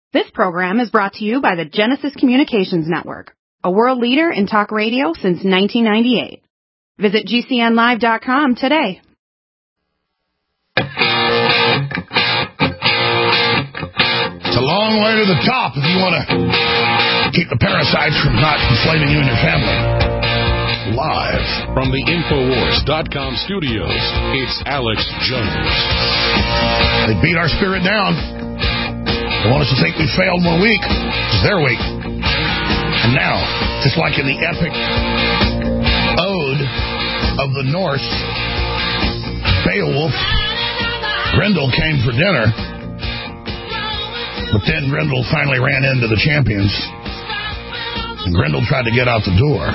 This program is brought to you by the Genesis Communications Network, a world leader in talk radio since 1998. Visit GCNlive.com today. It's a long way to the top if you want to keep the parasites from not enslaving you and your family. Live from the Infowars.com studios, it's Alex Jones. They beat our spirit down. They want us to think we failed one week. It's their week. And now, just like in the epic ode of the Norse, Beowulf, Grendel came for dinner. But then Grendel finally ran into the champions. And Grendel tried to get out the door.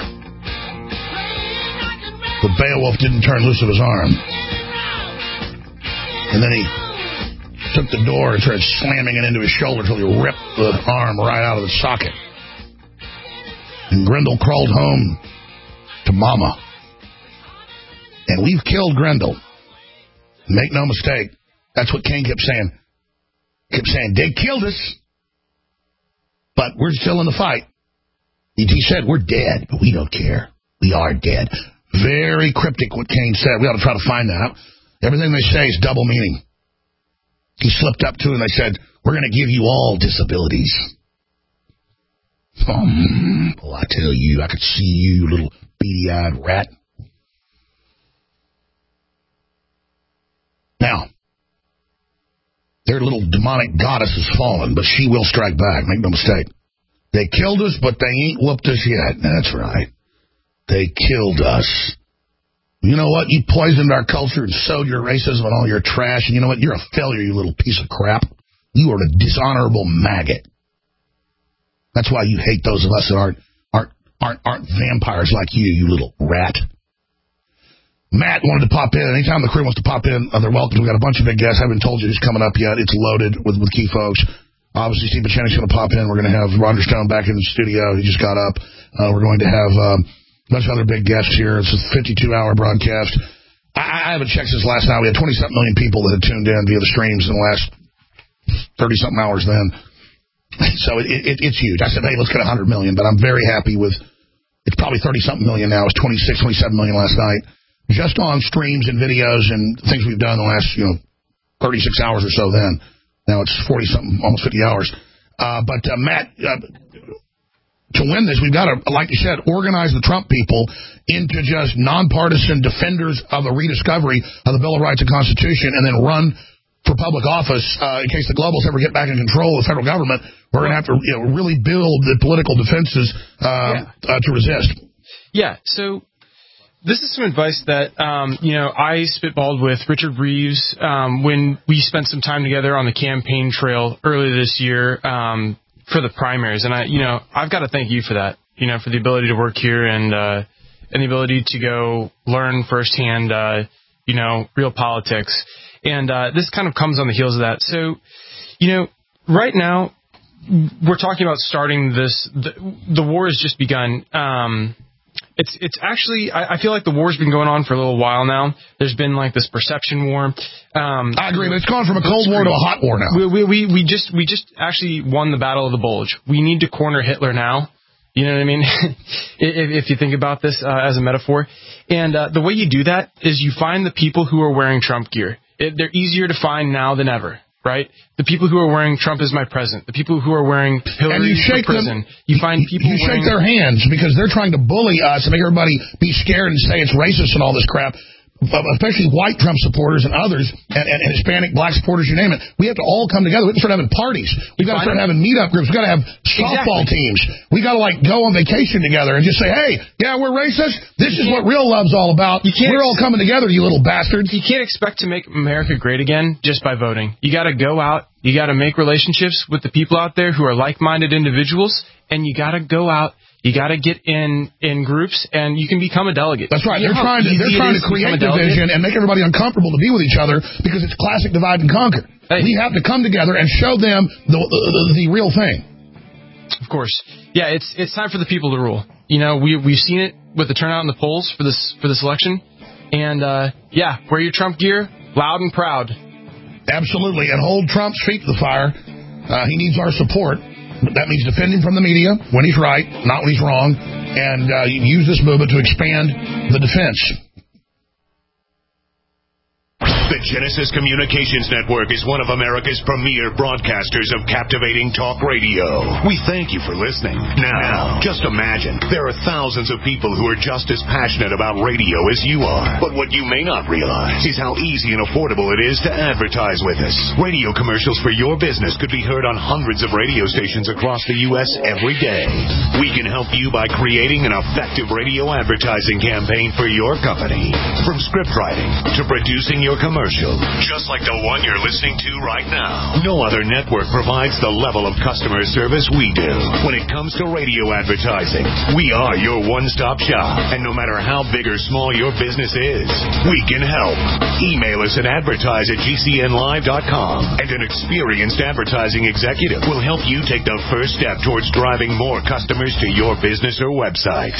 But Beowulf didn't turn loose of his arm. And then he took the door and started slamming it into his shoulder until he ripped the arm right out of the socket. And Grendel crawled home to Mama. And we've killed Grendel. Make no mistake. That's what Cain kept saying. They killed us. But we're still in the fight. He said, we're dead, but we don't care. We are dead. Very cryptic what Cain said. We ought to try to find that out. Everything they say is double meaning. He slipped up to it and they said, we're going to give you all disabilities. Well, I tell you, I could see you little beady-eyed rat. Now, their little demonic goddess has fallen, but she will strike back. Make no mistake. They killed us, but they ain't whooped us yet. That's right. They killed us. You know what? You poisoned our culture and sowed your racism and all your trash. And you know what? You're a failure, you little piece of crap. You are a dishonorable maggot. That's why you hate those of us that aren't vampires like you little rat. Matt wanted to pop in. Anytime the crew wants to pop in, they're welcome. We've got a bunch of big guests. I haven't told you who's coming up yet. It's loaded with key folks. Obviously, Steve Buchanan's going to pop in. We're going to have Roger Stone back in the studio. He just got up. We're going to have a bunch of other big guests here. It's a 52-hour broadcast. I haven't checked since last night. We had 20-something million people that had tuned in via the streams in the last 30-something hours then. So it's huge. I said, hey, let's get 100 million, but I'm very happy with it's probably 30-something million now. It's 26, 27 million last night. Just on streams and videos and things we've done the last, 36 hours or so then. Now it's 40-something, almost 50 hours. But Matt, to win this, we've got to, like you said, organize the Trump people into just nonpartisan defenders of the rediscovery of the Bill of Rights and Constitution and then run for public office in case the globals ever get back in control of the federal government. We're going to have to really build the political defenses to resist. Yeah, so this is some advice that, I spitballed with Richard Reeves when we spent some time together on the campaign trail earlier this year for the primaries. And, I've got to thank you for that, for the ability to work here and the ability to go learn firsthand, real politics. And this kind of comes on the heels of that. So, right now we're talking about starting this. The war has just begun. It's actually, I feel like the war's been going on for a little while now. There's been like this perception war. I agree, but it's gone from a cold war to a hot war now. We just actually won the Battle of the Bulge. We need to corner Hitler now. You know what I mean? if you think about this as a metaphor. And the way you do that is you find the people who are wearing Trump gear. They're easier to find now than ever. Right? The people who are wearing Trump is my president. The people who are wearing Hillary for prison. You find people you shake their hands because they're trying to bully us and make everybody be scared and say it's racist and all this crap. Especially white Trump supporters and others, and Hispanic, black supporters, you name it. We have to all come together. We have to start having parties. We've got to start having meetup groups. We've got to have softball teams. We've got to, go on vacation together and just say, hey, yeah, we're racist. This is what real love's all about. We're all coming together, you little bastards. You can't expect to make America great again just by voting. You got to go out. You got to make relationships with the people out there who are like-minded individuals, and you got to go out. You got to get in groups, and you can become a delegate. That's right. They're trying to create division and make everybody uncomfortable to be with each other because it's classic divide and conquer. Hey. We have to come together and show them the real thing. Of course. Yeah, it's time for the people to rule. We've seen it with the turnout in the polls for this election. And, wear your Trump gear loud and proud. Absolutely. And hold Trump's feet to the fire. He needs our support. That means defend him from the media when he's right, not when he's wrong, and use this movement to expand the defense. The Genesis Communications Network is one of America's premier broadcasters of captivating talk radio. We thank you for listening. Now, just imagine, there are thousands of people who are just as passionate about radio as you are. But what you may not realize is how easy and affordable it is to advertise with us. Radio commercials for your business could be heard on hundreds of radio stations across the U.S. every day. We can help you by creating an effective radio advertising campaign for your company. From script writing to producing your commercial, just like the one you're listening to right now. No other network provides the level of customer service we do. When it comes to radio advertising, we are your one-stop shop. And no matter how big or small your business is, we can help. Email us at advertise@gcnlive.com, and an experienced advertising executive will help you take the first step towards driving more customers to your business or website.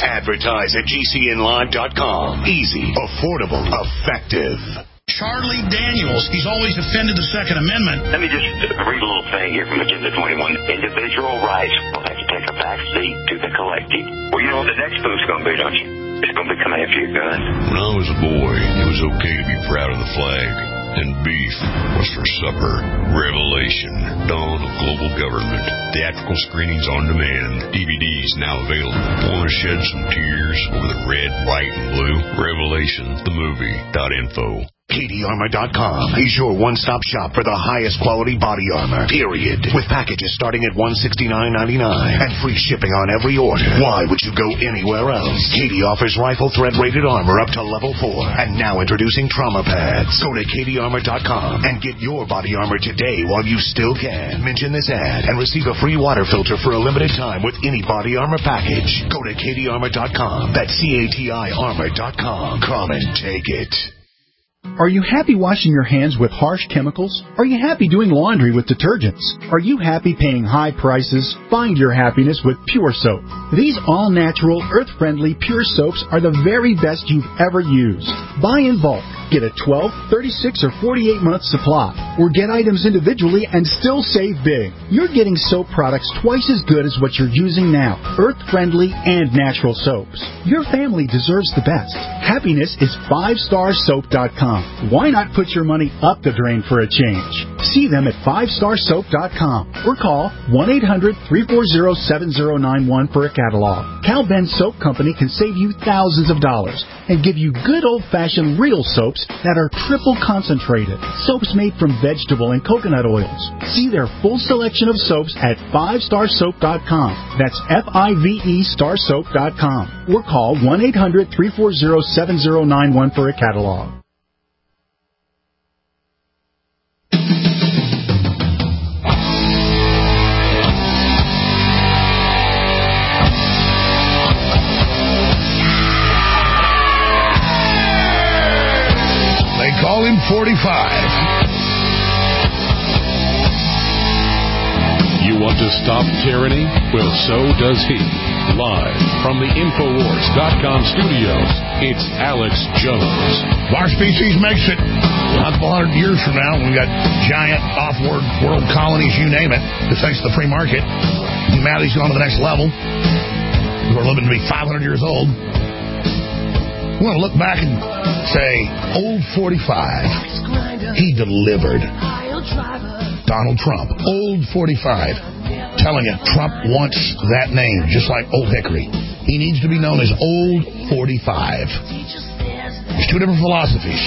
Advertise@gcnlive.com. Easy, affordable, effective. Charlie Daniels, he's always defended the Second Amendment. Let me just read a little thing here from Agenda 21. Individual rights will have to take a back seat to the collective. Well, you know what the next move's going to be, don't you? It's going to be coming after your gun. When I was a boy, it was okay to be proud of the flag. And beef was for supper. Revelation, Dawn of Global Government. Theatrical screenings on demand. DVDs now available. Want to shed some tears over the red, white, and blue? Revelation, the movie.info. KDArmor.com is your one-stop shop for the highest quality body armor, period. With packages starting at $169.99 and free shipping on every order. Why would you go anywhere else? KD offers rifle threat-rated armor up to level 4. And now introducing trauma pads. Go to KDArmor.com and get your body armor today while you still can. Mention this ad and receive a free water filter for a limited time with any body armor package. Go to KDArmor.com. That's CATI armor.com. Come and take it. Are you happy washing your hands with harsh chemicals? Are you happy doing laundry with detergents? Are you happy paying high prices? Find your happiness with Pure Soap. These all-natural, earth-friendly Pure Soaps are the very best you've ever used. Buy in bulk. Get a 12, 36, or 48-month supply. Or get items individually and still save big. You're getting soap products twice as good as what you're using now. Earth-friendly and natural soaps. Your family deserves the best. Happiness is 5starsoap.com. Why not put your money up the drain for a change? See them at 5starsoap.com or call 1-800-340-7091 for a catalog. Cal Ben Soap Company can save you thousands of dollars and give you good old-fashioned real soaps that are triple concentrated. Soaps made from vegetable and coconut oils. See their full selection of soaps at 5starsoap.com. That's F-I-V-E starsoap.com. Or call 1-800-340-7091 for a catalog. Call him 45. You want to stop tyranny? Well, so does he. Live from the Infowars.com studios, it's Alex Jones. If our species makes it a couple hundred years from now, we got giant off-world world colonies, you name it, thanks to the free market. Humanity's gone to the next level. We're living to be 500 years old. We want to look back and say, old 45, he delivered. Donald Trump, old 45, telling you Trump wants that name, just like Old Hickory. He needs to be known as Old 45. There's two different philosophies.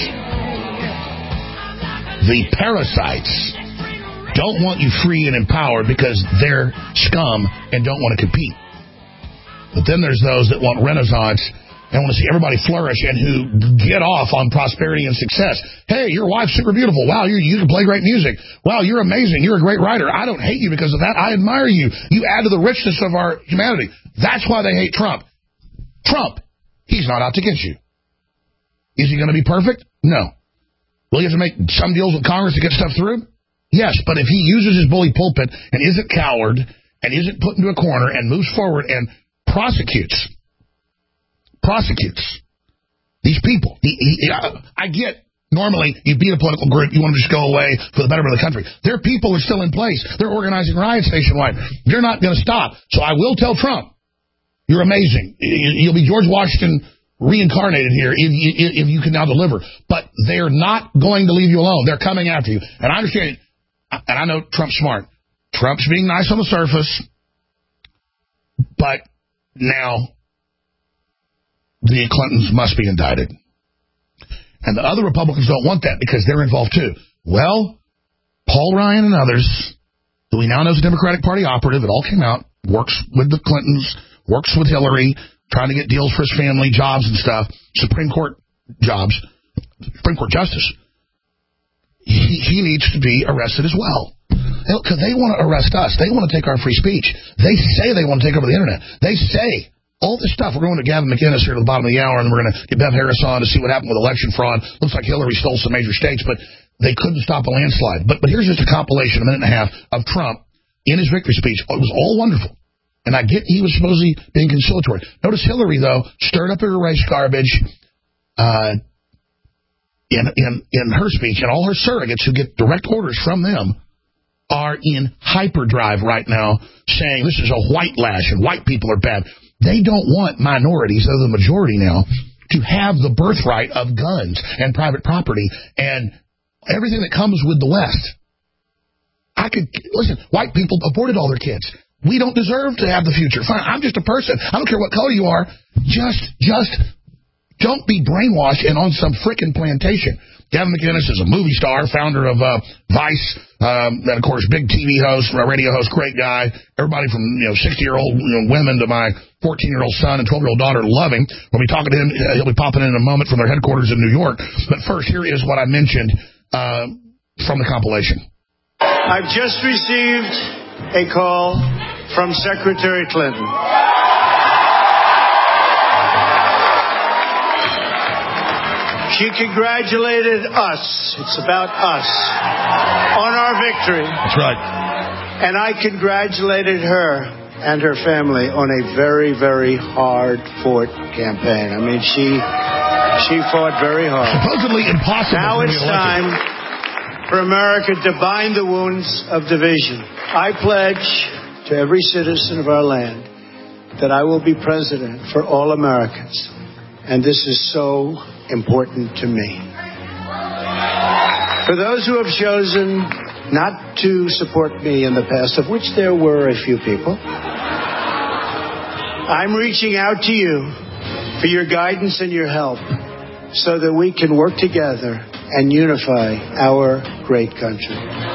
The parasites don't want you free and empowered because they're scum and don't want to compete. But then there's those that want Renaissance and want to see everybody flourish and who get off on prosperity and success. Hey, your wife's super beautiful. Wow, you can play great music. Wow, you're amazing. You're a great writer. I don't hate you because of that. I admire you. You add to the richness of our humanity. That's why they hate Trump. Trump, he's not out to get you. Is he going to be perfect? No. Will he have to make some deals with Congress to get stuff through? Yes, but if he uses his bully pulpit and isn't coward and isn't put into a corner and moves forward and prosecutes these people. I get Normally, you beat a political group, you want to just go away for the betterment of the country. Their people are still in place. They're organizing riots nationwide. They're not going to stop. So I will tell Trump, you're amazing. You'll be George Washington reincarnated here if you can now deliver. But they're not going to leave you alone. They're coming after you. And I understand, and I know Trump's smart. Trump's being nice on the surface, but now the Clintons must be indicted. And the other Republicans don't want that because they're involved too. Well, Paul Ryan and others, who we now know is a Democratic Party operative, it all came out, works with the Clintons, works with Hillary, trying to get deals for his family, jobs and stuff, Supreme Court jobs, Supreme Court justice. He needs to be arrested as well. Because they want to arrest us. They want to take our free speech. They say they want to take over the Internet. They say all this stuff. We're going to Gavin McInnes here at the bottom of the hour, and we're going to get Bev Harris on to see what happened with election fraud. Looks like Hillary stole some major states, but they couldn't stop a landslide. But here's just a compilation, a minute and a half, of Trump in his victory speech. It was all wonderful. And I get he was supposedly being conciliatory. Notice Hillary, though, stirred up her race garbage in her speech, and all her surrogates who get direct orders from them are in hyperdrive right now, saying this is a white lash and white people are bad. They don't want minorities, they're the majority now, to have the birthright of guns and private property and everything that comes with the West. Listen, white people aborted all their kids. We don't deserve to have the future. Fine, I'm just a person. I don't care what color you are. Just don't be brainwashed and on some frickin' plantation. Gavin McInnes is a movie star, founder of Vice, and of course, big TV host, radio host, great guy. Everybody from 60-year-old women to my 14-year-old son and 12-year-old daughter love him. We'll be talking to him. He'll be popping in a moment from their headquarters in New York. But first, here is what I mentioned from the compilation. I've just received a call from Secretary Clinton. She congratulated us, it's about us, on our victory. That's right. And I congratulated her and her family on a very, very hard-fought campaign. I mean, she fought very hard. Supposedly impossible. Now it's time for America to bind the wounds of division. I pledge to every citizen of our land that I will be president for all Americans. And this is so important to me. For those who have chosen not to support me in the past, of which there were a few people, I'm reaching out to you for your guidance and your help so that we can work together and unify our great country.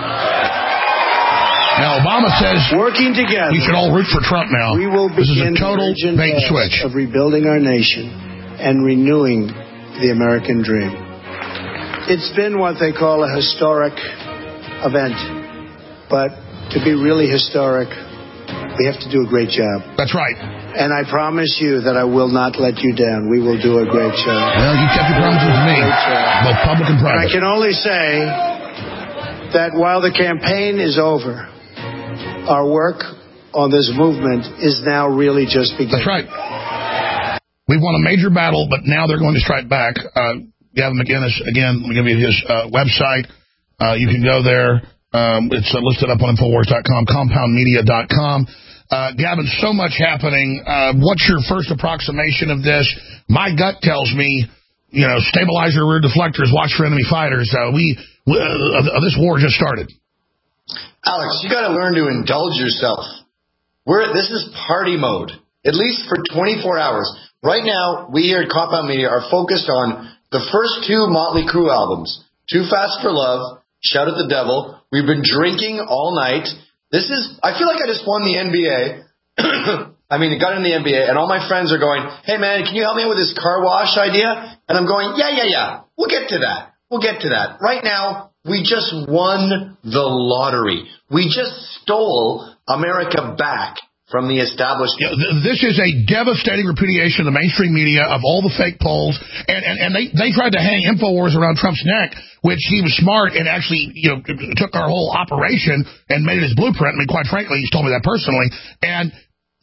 Now, Obama says working together, we should all root for Trump now. We will begin this is a total bait and switch of rebuilding our nation and renewing the American dream. It's been what they call a historic event. But to be really historic, we have to do a great job. That's right. And I promise you that I will not let you down. We will do a great job. Well, you kept your promises to me, both public and private. And I can only say that while the campaign is over, our work on this movement is now really just beginning. That's right. We've won a major battle, but now they're going to strike back. Gavin McInnes, again, let me give you his website. You can go there. It's listed up on Infowars.com, compoundmedia.com. Gavin, so much happening. What's your first approximation of this? My gut tells me, stabilizer, rear deflectors, watch for enemy fighters. This war just started. Alex, you got to learn to indulge yourself. This is party mode, at least for 24 hours. Right now, we here at Compound Media are focused on the first two Motley Crue albums, Too Fast for Love, Shout at the Devil. We've been drinking all night. I feel like I just won the NBA. I mean, it got in the NBA, and all my friends are going, hey, man, can you help me with this car wash idea? And I'm going, yeah. We'll get to that. Right now, we just won the lottery. We just stole America back from the establishment. This is a devastating repudiation of the mainstream media, of all the fake polls, and they tried to hang InfoWars around Trump's neck, which he was smart and actually took our whole operation and made it his blueprint. I mean, quite frankly, he's told me that personally. And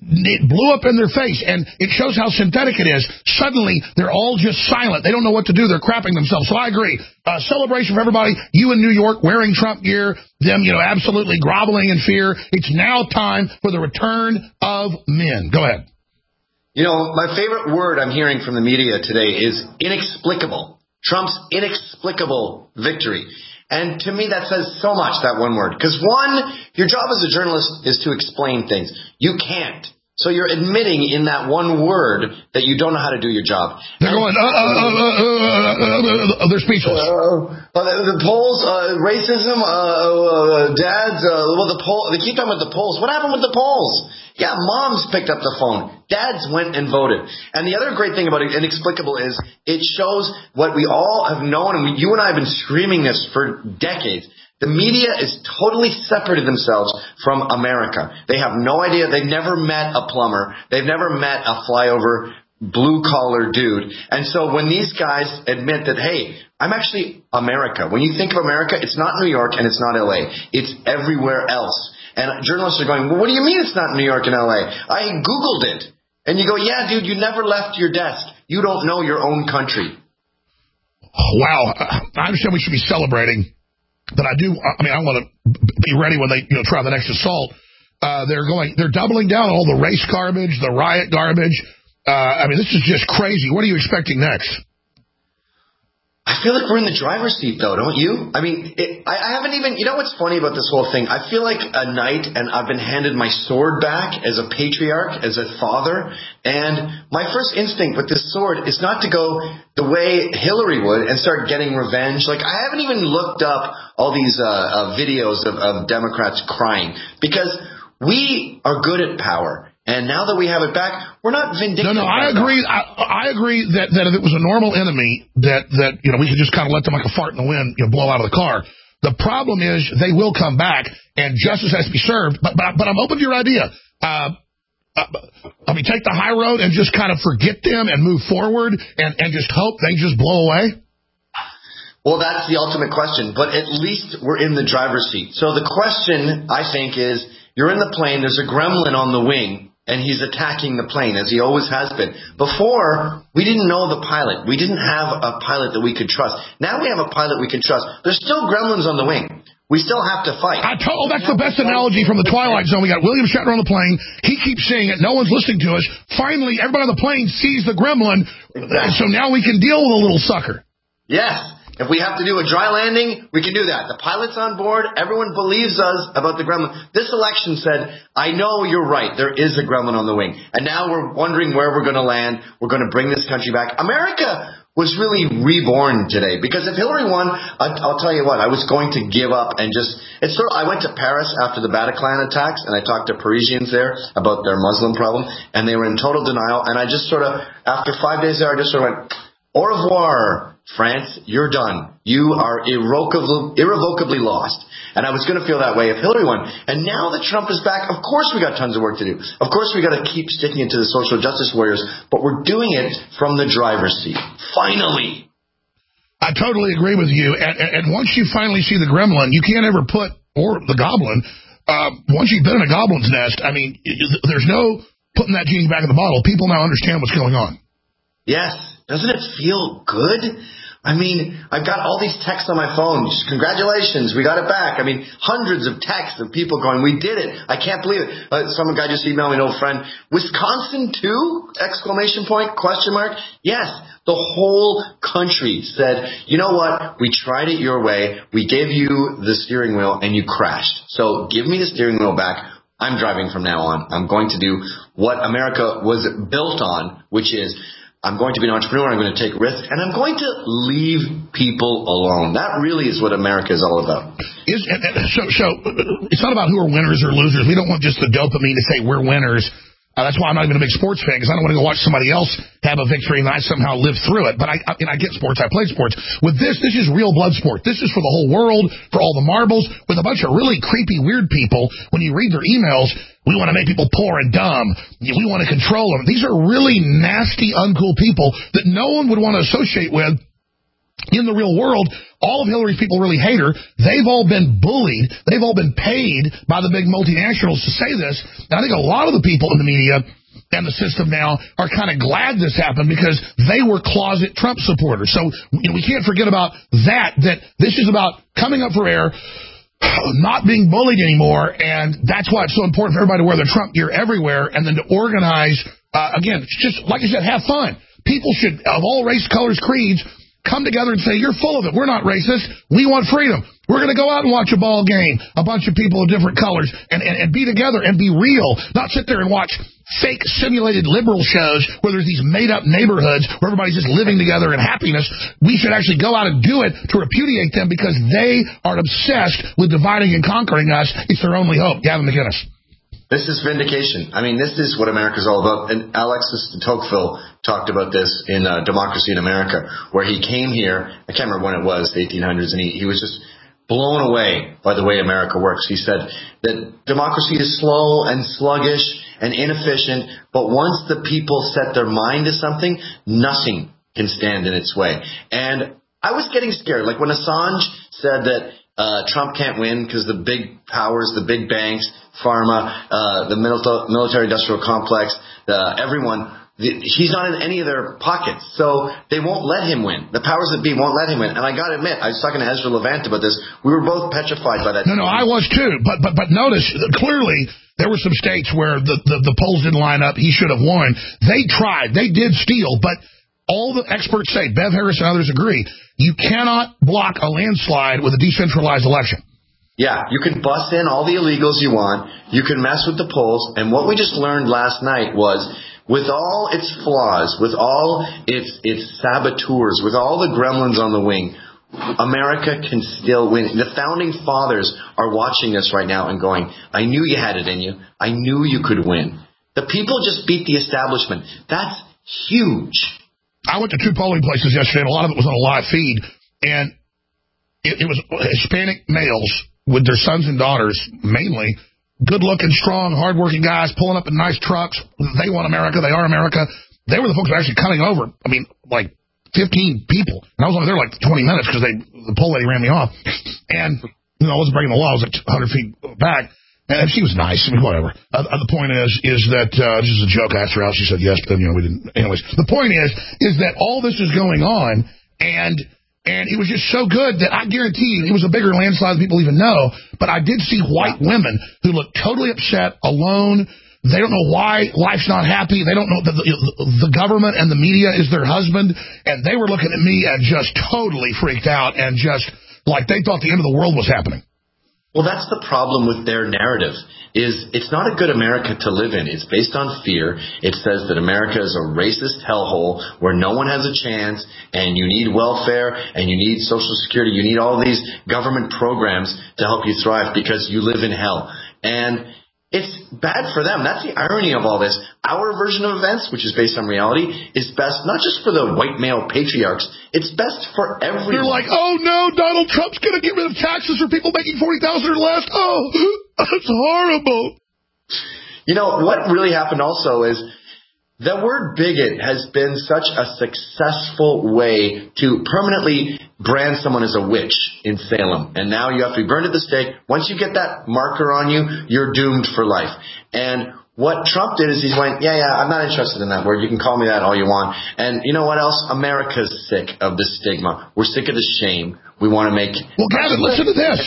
it blew up in their face, and it shows how synthetic it is. Suddenly, they're all just silent. They don't know what to do. They're crapping themselves. So I agree. Celebration for everybody. You in New York wearing Trump gear, them, absolutely groveling in fear. It's now time for the return of men. Go ahead. My favorite word I'm hearing from the media today is inexplicable. Trump's inexplicable victory. And to me, that says so much, that one word. Because one, your job as a journalist is to explain things. You can't. So you're admitting in that one word that you don't know how to do your job. They're going, they're speechless. The polls, racism, dads, they keep talking about the polls. What happened with the polls? Yeah, moms picked up the phone. Dads went and voted. And the other great thing about Inexplicable is it shows what we all have known, and you and I have been screaming this for decades. The media is totally separated themselves from America. They have no idea. They've never met a plumber. They've never met a flyover blue-collar dude. And so when these guys admit that, hey, I'm actually America. When you think of America, it's not New York and it's not L.A. It's everywhere else. And journalists are going, well, what do you mean it's not New York and L.A.? I Googled it. And you go, yeah, dude, you never left your desk. You don't know your own country. Wow. I understand we should be celebrating. But I want to be ready when they try the next assault. They're doubling down on all the race garbage, the riot garbage. This is just crazy. What are you expecting next? I feel like we're in the driver's seat, though, don't you? I haven't even... what's funny about this whole thing? I feel like a knight, and I've been handed my sword back as a patriarch, as a father, and my first instinct with this sword is not to go the way Hillary would and start getting revenge. I haven't even looked up all these videos of Democrats crying, because we are good at power. And now that we have it back, we're not vindictive. No, I agree. I agree that if it was a normal enemy, that we could just kind of let them like a fart in the wind, blow out of the car. The problem is they will come back, and justice has to be served. But I'm open to your idea. Take the high road and just kind of forget them and move forward and just hope they just blow away. Well, that's the ultimate question. But at least we're in the driver's seat. So the question, I think, is you're in the plane. There's a gremlin on the wing. And he's attacking the plane, as he always has been. Before, we didn't know the pilot. We didn't have a pilot that we could trust. Now we have a pilot we can trust. There's still gremlins on the wing. We still have to fight. That's the best analogy from the Twilight Zone. We got William Shatner on the plane. He keeps saying it. No one's listening to us. Finally, everybody on the plane sees the gremlin. Exactly. So now we can deal with a little sucker. Yes. If we have to do a dry landing, we can do that. The pilot's on board. Everyone believes us about the gremlin. This election said, I know you're right. There is a gremlin on the wing. And now we're wondering where we're going to land. We're going to bring this country back. America was really reborn today. Because if Hillary won, I'll tell you what, I was going to give up and just... I went to Paris after the Bataclan attacks, and I talked to Parisians there about their Muslim problem, and they were in total denial. And I just after 5 days there, I just went, au revoir, France, you're done. You are irrevocably lost. And I was going to feel that way if Hillary won. And now that Trump is back, of course we got tons of work to do. Of course we got to keep sticking it to the social justice warriors, but we're doing it from the driver's seat. Finally. I totally agree with you. And once you finally see the gremlin, you can't ever or the goblin, once you've been in a goblin's nest, there's no putting that genie back in the bottle. People now understand what's going on. Yes. Doesn't it feel good? I've got all these texts on my phone. Congratulations, we got it back. Hundreds of texts of people going, we did it. I can't believe it. Some guy just emailed me, an old friend. Wisconsin too? Exclamation point, question mark. Yes, the whole country said, you know what? We tried it your way. We gave you the steering wheel and you crashed. So give me the steering wheel back. I'm driving from now on. I'm going to do what America was built on, which is I'm going to be an entrepreneur, I'm going to take risks, and I'm going to leave people alone. That really is what America is all about. So it's not about who are winners or losers. We don't want just the dopamine to say we're winners. That's why I'm not even a big sports fan, because I don't want to go watch somebody else have a victory and I somehow live through it. But I get sports. I play sports. With this is real blood sport. This is for the whole world, for all the marbles, with a bunch of really creepy, weird people. When you read their emails, we want to make people poor and dumb. We want to control them. These are really nasty, uncool people that no one would want to associate with in the real world, all of Hillary's people really hate her. They've all been bullied. They've all been paid by the big multinationals to say this. And I think a lot of the people in the media and the system now are kind of glad this happened because they were closet Trump supporters. So we can't forget about that this is about coming up for air, not being bullied anymore, and that's why it's so important for everybody to wear their Trump gear everywhere and then to organize. Again, just like I said, have fun. People should, of all race, colors, creeds, come together and say, you're full of it. We're not racist. We want freedom. We're going to go out and watch a ball game, a bunch of people of different colors, and be together and be real, not sit there and watch fake simulated liberal shows where there's these made-up neighborhoods where everybody's just living together in happiness. We should actually go out and do it to repudiate them because they are obsessed with dividing and conquering us. It's their only hope. Gavin McInnes. This is vindication. I mean, this is what America's all about. And Alexis de Tocqueville talked about this in Democracy in America, where he came here. I can't remember when it was, the 1800s, and he was just blown away by the way America works. He said that democracy is slow and sluggish and inefficient, but once the people set their mind to something, nothing can stand in its way. And I was getting scared. Like when Assange said that Trump can't win because the big powers, the big banks, pharma, the military-industrial complex, everyone, he's not in any of their pockets. So they won't let him win. The powers that be won't let him win. And I got to admit, I was talking to Ezra Levant about this. We were both petrified by that. No, I was too. But notice, clearly, there were some states where the polls didn't line up. He should have won. They tried. They did steal. But all the experts say, Bev Harris and others agree, you cannot block a landslide with a decentralized election. Yeah, you can bust in all the illegals you want. You can mess with the polls. And what we just learned last night was, with all its flaws, with all its saboteurs, with all the gremlins on the wing, America can still win. The founding fathers are watching us right now and going, I knew you had it in you. I knew you could win. The people just beat the establishment. That's huge. I went to 2 polling places yesterday, and a lot of it was on a live feed, and it was Hispanic males with their sons and daughters, mainly, good-looking, strong, hard-working guys pulling up in nice trucks. They want America. They are America. They were the folks who were actually coming over. I mean, like 15 people. And I was only there like 20 minutes because the poll lady ran me off. And, I wasn't breaking the law. I was like 100 feet back. And she was nice. I mean, whatever. The point is that, this is a joke. I asked her out. She said yes, but then, we didn't. Anyways, the point is that all this is going on, and it was just so good that I guarantee you it was a bigger landslide than people even know. But I did see white women who looked totally upset, alone. They don't know why life's not happy. They don't know that the government and the media is their husband. And they were looking at me and just totally freaked out and just like they thought the end of the world was happening. Well, that's the problem with their narrative, is it's not a good America to live in. It's based on fear. It says that America is a racist hellhole where no one has a chance, and you need welfare, and you need Social Security. You need all these government programs to help you thrive because you live in hell. And it's bad for them. That's the irony of all this. Our version of events, which is based on reality, is best not just for the white male patriarchs. It's best for everyone. They're like, oh no, Donald Trump's going to get rid of taxes for people making $40,000 or less. Oh, that's horrible. What really happened also is the word bigot has been such a successful way to permanently brand someone as a witch in Salem. And now you have to be burned at the stake. Once you get that marker on you, you're doomed for life. And what Trump did is he went, yeah, I'm not interested in that word. You can call me that all you want. And you know what else? America's sick of the stigma. We're sick of the shame. We want to make... Well, Gavin, listen to this.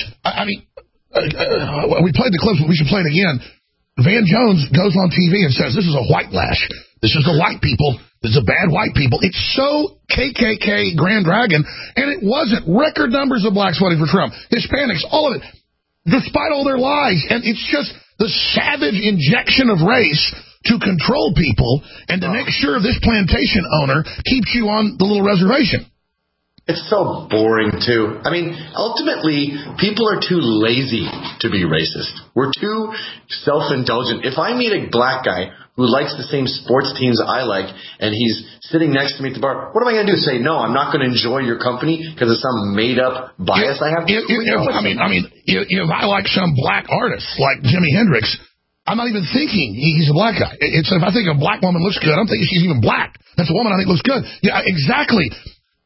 We played the clips, but we should play it again. Van Jones goes on TV and says, this is a white lash. This is the white people. This is the bad white people. It's so KKK Grand Dragon, and it wasn't. Record numbers of blacks voting for Trump. Hispanics, all of it, despite all their lies. And it's just the savage injection of race to control people and to make sure this plantation owner keeps you on the little reservation. It's so boring, too. Ultimately, people are too lazy to be racist. We're too self-indulgent. If I meet a black guy who likes the same sports teams I like, and he's sitting next to me at the bar, what am I going to do? Say, no, I'm not going to enjoy your company because of some made-up bias I have? If I like some black artist like Jimi Hendrix, I'm not even thinking he's a black guy. If I think a black woman looks good, I'm thinking she's even black. That's a woman I think looks good. Yeah, exactly.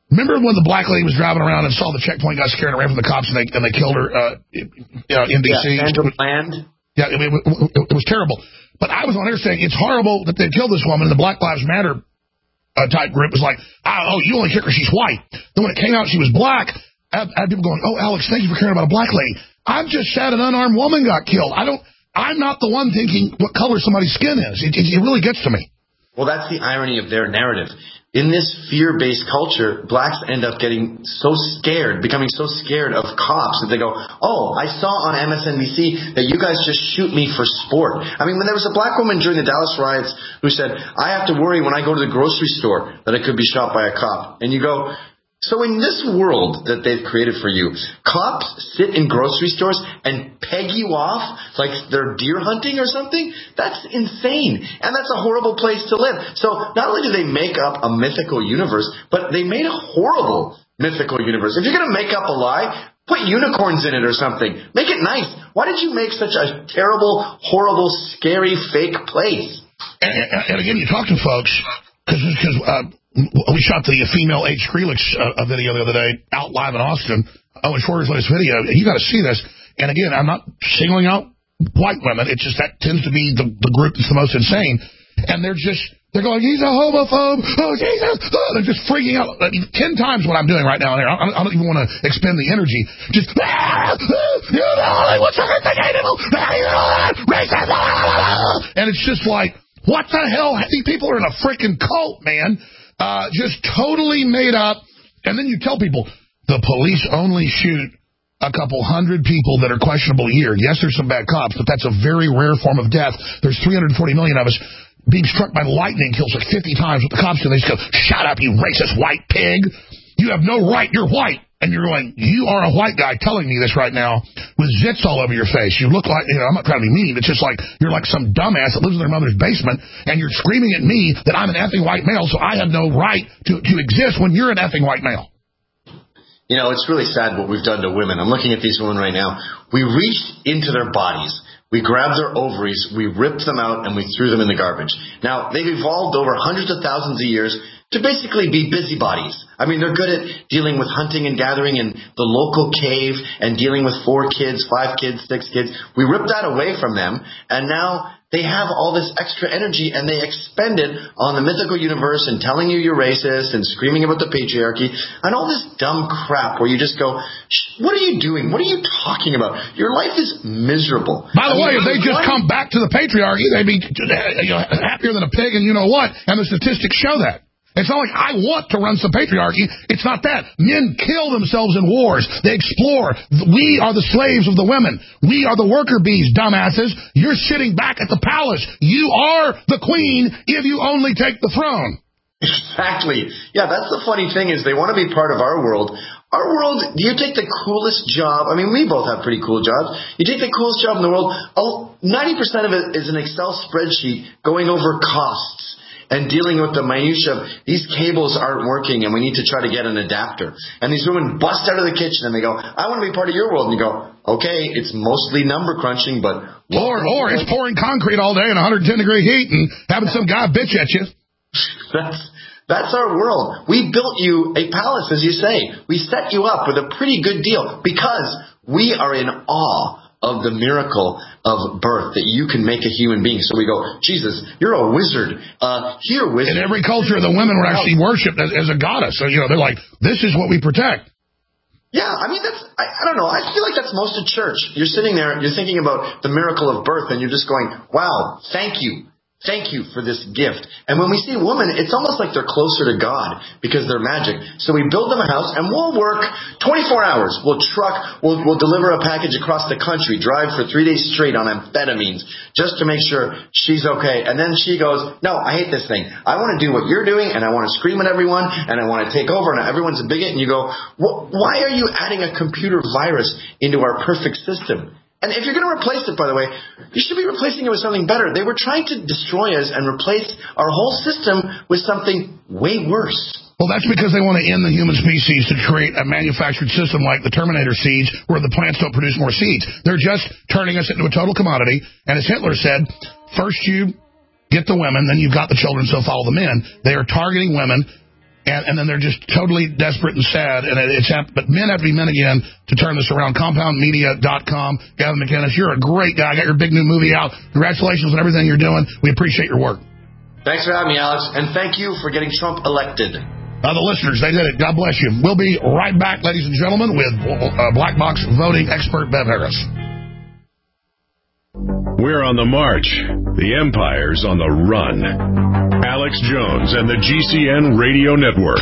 Remember when the black lady was driving around and saw the checkpoint, got scared and ran from the cops, and they killed her in D.C.? Yeah, it was terrible. But I was on air saying it's horrible that they killed this woman, and the Black Lives Matter type group was like, oh, you only kick her, she's white. Then when it came out she was black, I had people going, oh, Alex, thank you for caring about a black lady. I'm just sad an unarmed woman got killed. I'm not the one thinking what color somebody's skin is. It really gets to me. Well, that's the irony of their narrative. In this fear-based culture, blacks end up getting so scared, becoming so scared of cops that they go, oh, I saw on MSNBC that you guys just shoot me for sport. I mean, when there was a black woman during the Dallas riots who said, I have to worry when I go to the grocery store that I could be shot by a cop. And you go, so in this world that they've created for you, cops sit in grocery stores and peg you off like they're deer hunting or something? That's insane. And that's a horrible place to live. So not only do they make up a mythical universe, but they made a horrible mythical universe. If you're going to make up a lie, put unicorns in it or something. Make it nice. Why did you make such a terrible, horrible, scary, fake place? And again, you talk to folks, because we shot the female H. Skrillex video the other day out live in Austin. Owen Schwartz's latest video. You got to see this. And again, I'm not singling out white women. It's just that tends to be the group that's the most insane. And they're going, he's a homophobe. Oh, Jesus. Oh, they're just freaking out. 10 times what I'm doing right now in here. I don't even want to expend the energy. Just, you know, what's the racist. And it's just like, what the hell? These people are in a freaking cult, man. Just totally made up. And then you tell people, the police only shoot a couple hundred people that are questionable a year. Yes, there's some bad cops, but that's a very rare form of death. There's 340 million of us. Being struck by lightning kills like 50 times what the cops do. They just go, shut up, you racist white pig. You have no right. You're white. And you're going, you are a white guy telling me this right now with zits all over your face. You look like, I'm not trying to be mean. It's just like, you're like some dumbass that lives in their mother's basement, and you're screaming at me that I'm an effing white male, so I have no right to exist when you're an effing white male. You know, it's really sad what we've done to women. I'm looking at these women right now. We reached into their bodies. We grabbed their ovaries, we ripped them out, and we threw them in the garbage. Now, they've evolved over hundreds of thousands of years to basically be busybodies. I mean, they're good at dealing with hunting and gathering in the local cave and dealing with 4 kids, 5 kids, 6 kids. We ripped that away from them, and now they have all this extra energy, and they expend it on the mythical universe and telling you you're racist and screaming about the patriarchy and all this dumb crap where you just go, what are you doing? What are you talking about? Your life is miserable. By the way, if they just come back to the patriarchy, they'd be happier than a pig and you know what, and the statistics show that. It's not like I want to run some patriarchy. It's not that. Men kill themselves in wars. They explore. We are the slaves of the women. We are the worker bees, dumbasses. You're sitting back at the palace. You are the queen if you only take the throne. Exactly. Yeah, that's the funny thing is they want to be part of our world. Our world, you take the coolest job. I mean, we both have pretty cool jobs. You take the coolest job in the world. 90% of it is an Excel spreadsheet going over costs and dealing with the minutia of these cables aren't working and we need to try to get an adapter. And these women bust out of the kitchen and they go, I want to be part of your world. And you go, okay, it's mostly number crunching, but... Or it's pouring concrete all day in 110-degree heat and having some guy bitch at you. That's our world. We built you a palace, as you say. We set you up with a pretty good deal because we are in awe of the miracle of birth, that you can make a human being. So we go, Jesus, you're a wizard. Here, wizard. In every culture, the women were actually worshipped as a goddess. So, they're like, this is what we protect. Yeah, I mean, I don't know. I feel like that's most of church. You're sitting there, you're thinking about the miracle of birth, and you're just going, wow, thank you. Thank you for this gift. And when we see women, it's almost like they're closer to God because they're magic. So we build them a house and we'll work 24 hours. We'll deliver a package across the country, drive for 3 days straight on amphetamines just to make sure she's okay. And then she goes, no, I hate this thing. I want to do what you're doing and I want to scream at everyone and I want to take over and everyone's a bigot. And you go, why are you adding a computer virus into our perfect system? And if you're going to replace it, by the way, you should be replacing it with something better. They were trying to destroy us and replace our whole system with something way worse. Well, that's because they want to end the human species to create a manufactured system like the Terminator seeds where the plants don't produce more seeds. They're just turning us into a total commodity. And as Hitler said, first you get the women, then you've got the children, so follow the men. They are targeting women. And then they're just totally desperate and sad. And but men have to be men again to turn this around. CompoundMedia.com. Gavin McInnes, you're a great guy. Got your big new movie out. Congratulations on everything you're doing. We appreciate your work. Thanks for having me, Alex. And thank you for getting Trump elected. The listeners, they did it. God bless you. We'll be right back, ladies and gentlemen, with Black Box voting expert Bev Harris. We're on the march. The empire's on the run. Alex Jones and the GCN Radio Network.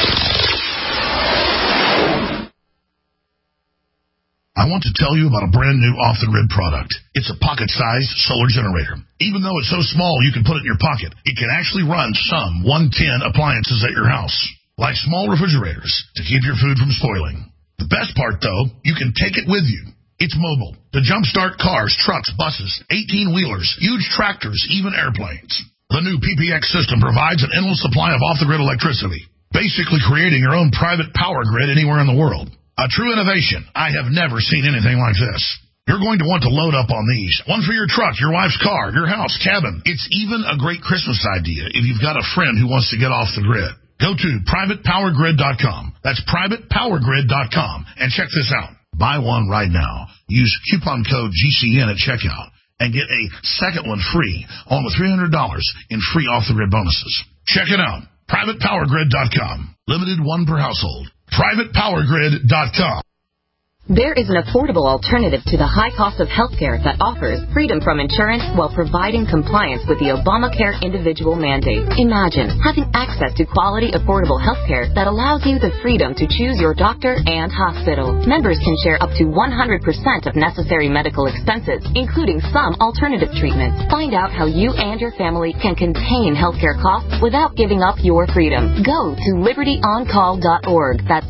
I want to tell you about a brand new off-the-grid product. It's a pocket-sized solar generator. Even though it's so small you can put it in your pocket, it can actually run some 110 appliances at your house, like small refrigerators, to keep your food from spoiling. The best part, though, you can take it with you. It's mobile to jumpstart cars, trucks, buses, 18-wheelers, huge tractors, even airplanes. The new PPX system provides an endless supply of off-the-grid electricity, basically creating your own private power grid anywhere in the world. A true innovation. I have never seen anything like this. You're going to want to load up on these. One for your truck, your wife's car, your house, cabin. It's even a great Christmas idea if you've got a friend who wants to get off the grid. Go to privatepowergrid.com. That's privatepowergrid.com and check this out. Buy one right now. Use coupon code GCN at checkout and get a second one free, along with $300 in free off-the-grid bonuses. Check it out. privatepowergrid.com. Limited one per household. privatepowergrid.com. There is an affordable alternative to the high cost of healthcare that offers freedom from insurance while providing compliance with the Obamacare individual mandate. Imagine having access to quality, affordable healthcare that allows you the freedom to choose your doctor and hospital. Members can share up to 100% of necessary medical expenses, including some alternative treatments. Find out how you and your family can contain healthcare costs without giving up your freedom. Go to libertyoncall.org. That's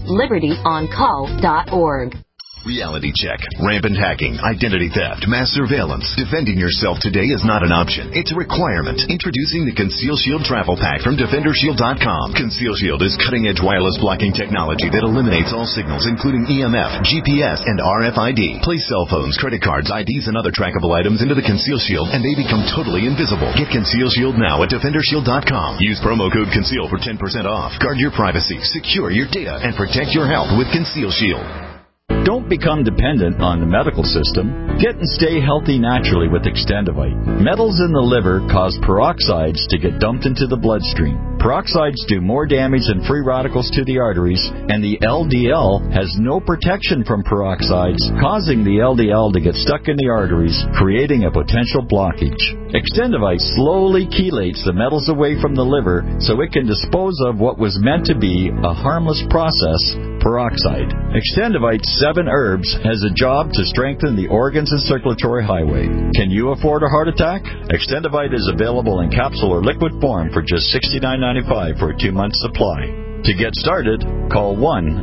libertyoncall.org. Reality check, rampant hacking, identity theft, mass surveillance. Defending yourself today is not an option. It's a requirement. Introducing the Conceal Shield Travel Pack from DefenderShield.com. Conceal Shield is cutting-edge wireless blocking technology that eliminates all signals, including EMF, GPS, and RFID. Place cell phones, credit cards, IDs, and other trackable items into the Conceal Shield, and they become totally invisible. Get Conceal Shield now at DefenderShield.com. Use promo code CONCEAL for 10% off. Guard your privacy, secure your data, and protect your health with Conceal Shield. Don't become dependent on the medical system. Get and stay healthy naturally with Extendivite. Metals in the liver cause peroxides to get dumped into the bloodstream. Peroxides do more damage than free radicals to the arteries, and the LDL has no protection from peroxides, causing the LDL to get stuck in the arteries, creating a potential blockage. Extendivite slowly chelates the metals away from the liver so it can dispose of what was meant to be a harmless process, peroxide. Extendivite 7 herbs has a job to strengthen the organs and circulatory highway. Can you afford a heart attack? Extendivite is available in capsule or liquid form for just $69.95 for a 2-month supply. To get started, call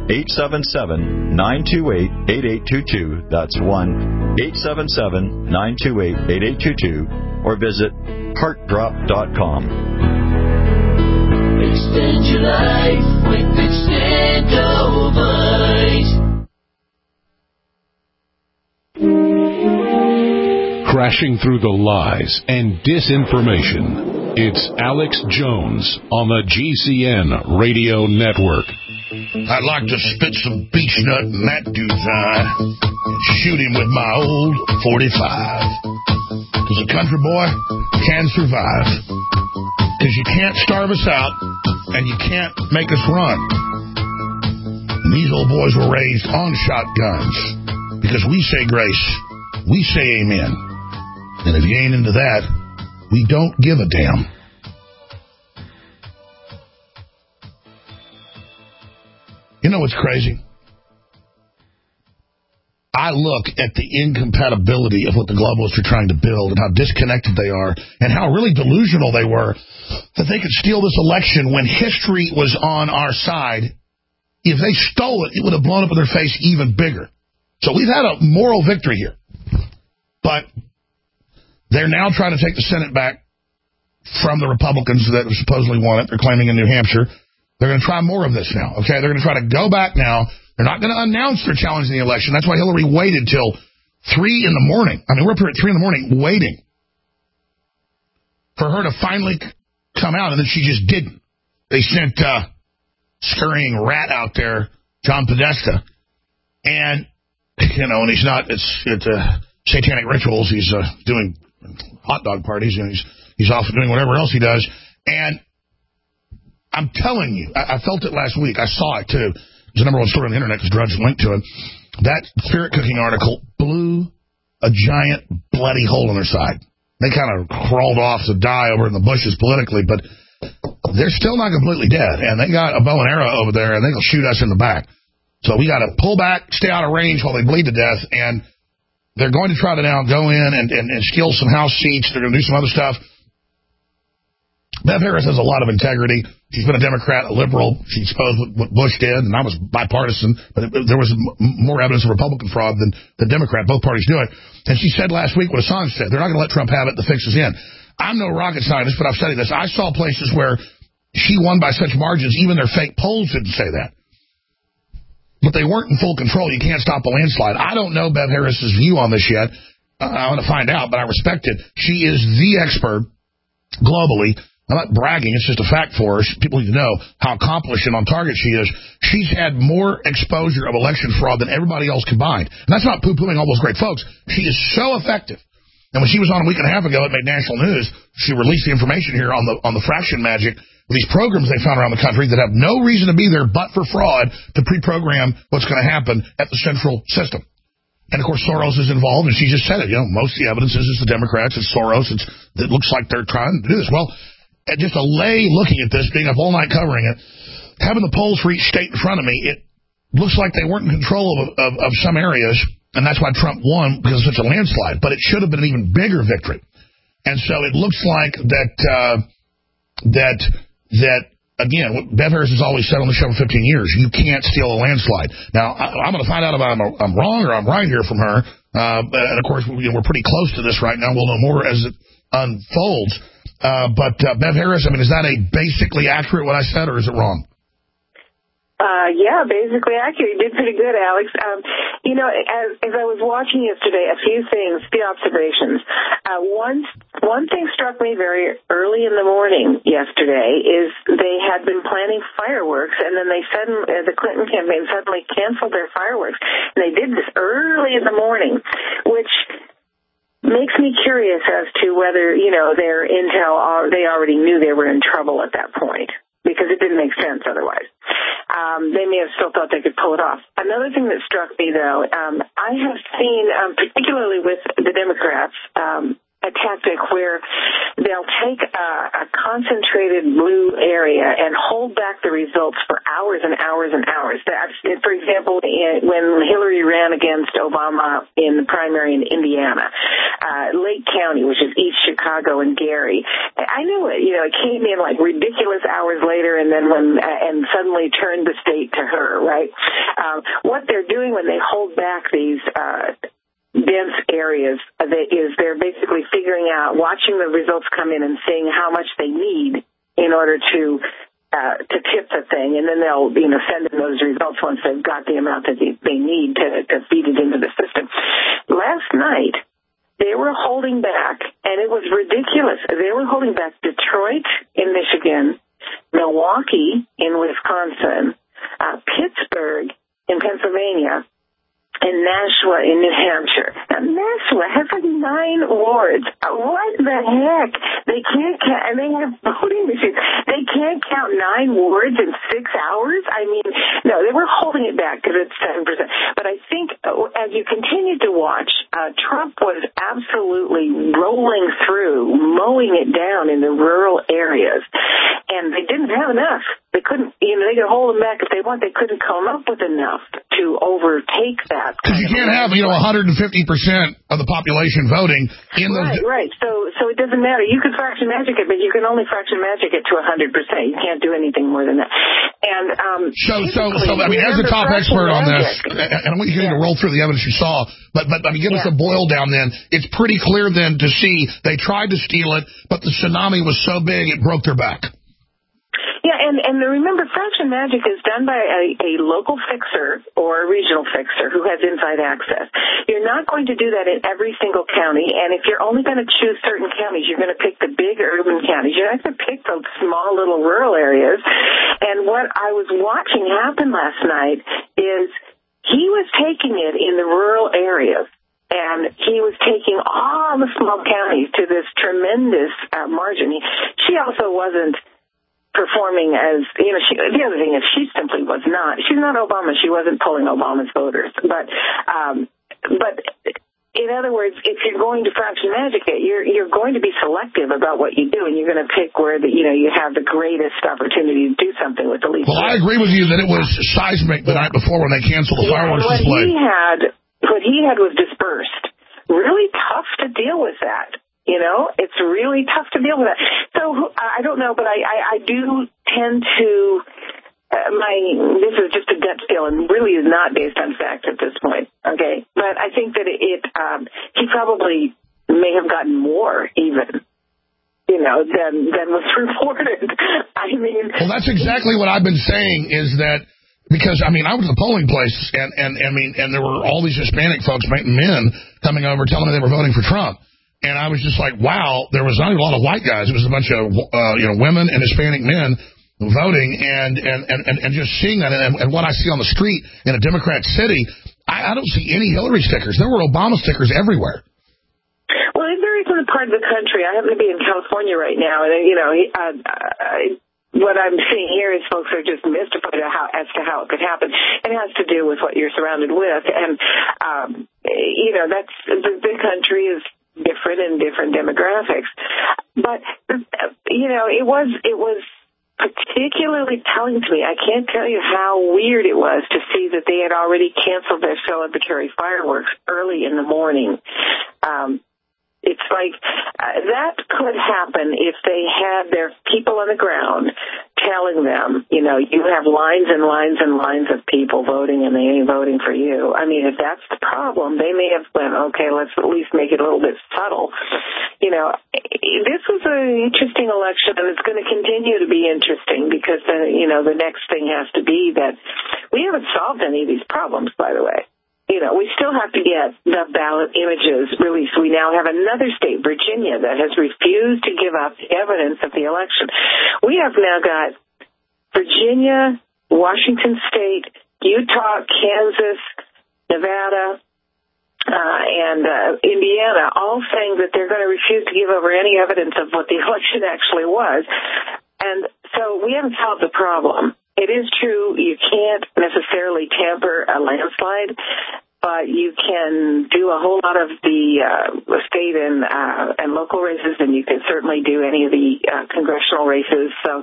1-877-928-8822. That's 1-877-928-8822. Or visit heartdrop.com. Extend your life with Extendovite. Crashing through the lies and disinformation, it's Alex Jones on the GCN Radio Network. I'd like to spit some beach nut in that dude's eye and shoot him with my old 45. Because a country boy can survive. Because you can't starve us out, and you can't make us run. And these old boys were raised on shotguns. Because we say grace, we say amen. And if you ain't into that, we don't give a damn. You know what's crazy? I look at the incompatibility of what the globalists are trying to build and how disconnected they are and how really delusional they were that they could steal this election when history was on our side. If they stole it, it would have blown up in their face even bigger. So we've had a moral victory here. But they're now trying to take the Senate back from the Republicans that supposedly won it. They're claiming in New Hampshire. They're going to try more of this now. Okay, they're going to try to go back now. They're not going to announce they're challenging the election. That's why Hillary waited till 3 in the morning. I mean, we're up here at 3 in the morning waiting for her to finally come out, and then she just didn't. They sent scurrying rat out there, John Podesta. And, and he's not, it's satanic rituals. He's doing hot dog parties, and he's off doing whatever else he does. And I'm telling you, I felt it last week. I saw it, too. It was the #1 story on the internet because Drudge linked to it. That spirit cooking article blew a giant bloody hole in their side. They kind of crawled off to die over in the bushes politically, but they're still not completely dead. And they got a bow and arrow over there, and they'll shoot us in the back. So we got to pull back, stay out of range while they bleed to death. And they're going to try to now go in and steal some House seats. They're going to do some other stuff. Bev Harris has a lot of integrity. She's been a Democrat, a liberal. She exposed what Bush did, and I was bipartisan, but there was more evidence of Republican fraud than Democrat. Both parties do it. And she said last week what Assange said. They're not going to let Trump have it. The fix is in. I'm no rocket scientist, but I've studied this. I saw places where she won by such margins, even their fake polls didn't say that. But they weren't in full control. You can't stop a landslide. I don't know Bev Harris's view on this yet. I want to find out, but I respect it. She is the expert globally. I'm not bragging. It's just a fact for us. People need to know how accomplished and on target she is. She's had more exposure of election fraud than everybody else combined. And that's not poo-pooing all those great folks. She is so effective. And when she was on a week and a half ago, it made national news. She released the information here on the fraction magic, these programs they found around the country that have no reason to be there but for fraud to pre-program what's going to happen at the central system. And, of course, Soros is involved, and she just said it. Most of the evidence is it's the Democrats, it's Soros, it looks like they're trying to do this. Well, just a lay looking at this, being up all night covering it, having the polls for each state in front of me, it looks like they weren't in control of some areas, and that's why Trump won, because of such a landslide. But it should have been an even bigger victory. And so it looks like that again, what Bev Harris has always said on the show for 15 years, you can't steal a landslide. Now, I'm going to find out if I'm wrong or I'm right here from her. And, of course, we're pretty close to this right now. We'll know more as it unfolds. But Bev Harris, is that a basically accurate what I said, or is it wrong? Yeah, basically accurate. You did pretty good, Alex. As I was watching yesterday, a few observations. One thing struck me very early in the morning yesterday is they had been planning fireworks, and then the Clinton campaign suddenly canceled their fireworks. And they did this early in the morning, which makes me curious as to whether, their intel, they already knew they were in trouble at that point, because it didn't make sense otherwise. They may have still thought they could pull it off. Another thing that struck me, though, I have seen, particularly with the Democrats, a tactic where they'll take a concentrated blue area and hold back the results for hours and hours and hours. For example, when Hillary ran against Obama in the primary in Indiana, Lake County, which is East Chicago and Gary, I knew it. It came in like ridiculous hours later, and then and suddenly turned the state to her. Right? What they're doing when they hold back these dense areas is they're basically figuring out, watching the results come in and seeing how much they need in order to tip the thing, and then they'll send in those results once they've got the amount that they need to feed it into the system. Last night they were holding back, and it was ridiculous. They were holding back Detroit in Michigan, Milwaukee in Wisconsin, Pittsburgh in Pennsylvania, and Nashua in New Hampshire. Now, Nashua has like 9 wards. What the heck? They can't count, and they have voting machines. They can't count 9 wards in 6 hours? No, they were holding it back because it's 7%. But I think as you continue to watch, Trump was absolutely rolling through, mowing it down in the rural areas. And they didn't have enough. They couldn't, they could hold them back if they want. They couldn't come up with enough to overtake that. Because you can't have, 150% of the population voting in those. Right. So it doesn't matter. You can fraction magic it, but you can only fraction magic it to 100%. You can't do anything more than that. And so as a top expert on this, and I want you to roll through the evidence you saw, but give us a boil down. Then it's pretty clear then to see they tried to steal it, but the tsunami was so big it broke their back. Yeah, and remember, fraction magic is done by a local fixer or a regional fixer who has inside access. You're not going to do that in every single county, and if you're only going to choose certain counties, you're going to pick the big urban counties. You're not going to pick those small little rural areas. And what I was watching happen last night is he was taking it in the rural areas. And he was taking all the small counties to this tremendous margin. She also wasn't performing as, the other thing is she simply was not. She's not Obama. She wasn't pulling Obama's voters. But in other words, if you're going to fraction magic it, you're going to be selective about what you do, and you're going to pick where you have the greatest opportunity to do something with the least. Well, I agree with you that it was seismic the night before when they canceled the fireworks display. What he had was dispersed. Really tough to deal with that. It's really tough to deal with that. So I don't know, but I do tend to, this is just a gut feel and really is not based on fact at this point. Okay. But I think that he probably may have gotten more even, than was reported. Well, that's exactly what I've been saying is that, because, I was at the polling place, and there were all these Hispanic folks, men, coming over telling me they were voting for Trump. And I was just like, wow, there was not even a lot of white guys. It was a bunch of, women and Hispanic men voting, and just seeing that, and what I see on the street in a Democrat city, I don't see any Hillary stickers. There were Obama stickers everywhere. Well, it varies in the part of the country. I happen to be in California right now, and, what I'm seeing here is folks are just mystified as to how it could happen. It has to do with what you're surrounded with. And, that's the country is different in different demographics. But, it was particularly telling to me. I can't tell you how weird it was to see that they had already canceled their celebratory fireworks early in the morning. It's like that could happen if they had their people on the ground telling them, you have lines and lines and lines of people voting and they ain't voting for you. If that's the problem, they may have went, okay, let's at least make it a little bit subtle. This was an interesting election, and it's going to continue to be interesting because, the next thing has to be that we haven't solved any of these problems, by the way. We still have to get the ballot images released. We now have another state, Virginia, that has refused to give up evidence of the election. We have now got Virginia, Washington State, Utah, Kansas, Nevada, and Indiana, all saying that they're going to refuse to give over any evidence of what the election actually was. And so we haven't solved the problem. It is true you can't necessarily tamper a landslide, but you can do a whole lot of the state and local races, and you can certainly do any of the congressional races. So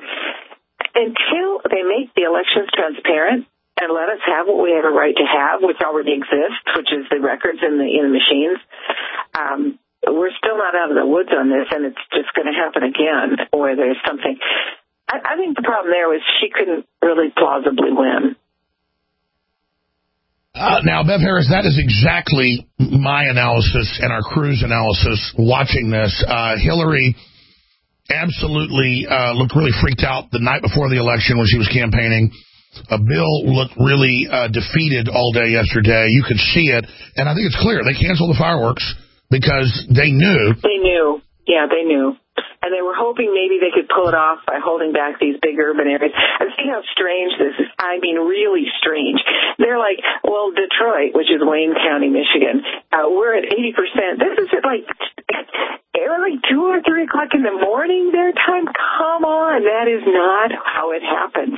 until they make the elections transparent and let us have what we have a right to have, which already exists, which is the records in the machines, we're still not out of the woods on this, and it's just going to happen again, or there's something. I think the problem there was she couldn't really plausibly win. Now, Bev Harris, that is exactly my analysis and our crew's analysis watching this. Hillary absolutely looked really freaked out the night before the election when she was campaigning. Bill looked really defeated all day yesterday. You could see it, and I think it's clear. They canceled the fireworks because they knew. They knew. Yeah, they knew. And they were hoping maybe they could pull it off by holding back these big urban areas. And see how strange this is. Really strange. They're like, well, Detroit, which is Wayne County, Michigan, we're at 80%. This is at like 2 or 3 o'clock in the morning their time. Come on, that is not how it happens.